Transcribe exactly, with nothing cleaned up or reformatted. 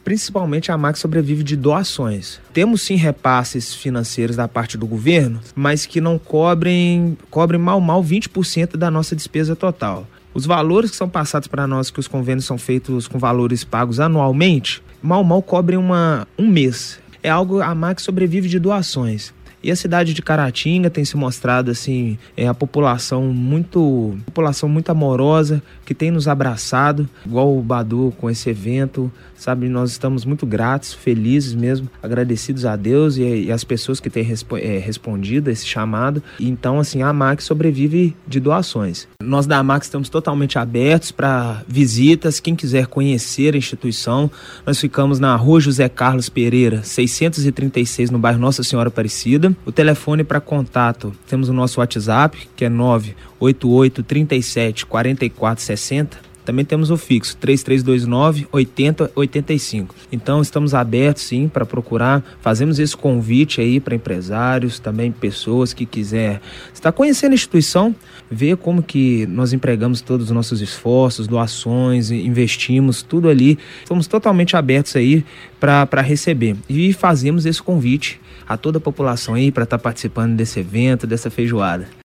Principalmente a Max sobrevive de doações. Temos sim repasses financeiros da parte do governo, mas que não cobrem, cobrem mal mal vinte por cento da nossa despesa total. Os valores que são passados para nós, que os convênios são feitos com valores pagos anualmente, mal mal cobrem uma, um mês. É algo, a Max sobrevive de doações. E a cidade de Caratinga tem se mostrado assim, é a população muito, população muito amorosa, que tem nos abraçado, igual o Badu com esse evento, sabe? Nós estamos muito gratos, felizes mesmo, agradecidos a Deus e, e as pessoas que têm respo- é, respondido a esse chamado. Então, assim, a Max sobrevive de doações. Nós da Max estamos totalmente abertos para visitas, quem quiser conhecer a instituição. Nós ficamos na Rua José Carlos Pereira, seiscentos e trinta e seis, no bairro Nossa Senhora Aparecida. O telefone para contato, temos o nosso WhatsApp, que é nove oito oito, três sete, quatro quatro seis zero. Também temos o fixo, três três dois nove, oito zero oito cinco. Então, estamos abertos, sim, para procurar. Fazemos esse convite aí para empresários, também pessoas que quiser estar conhecendo a instituição, ver como que nós empregamos todos os nossos esforços, doações, investimos, tudo ali. Estamos totalmente abertos aí para receber. E fazemos esse convite a toda a população aí para estar participando desse evento, dessa feijoada.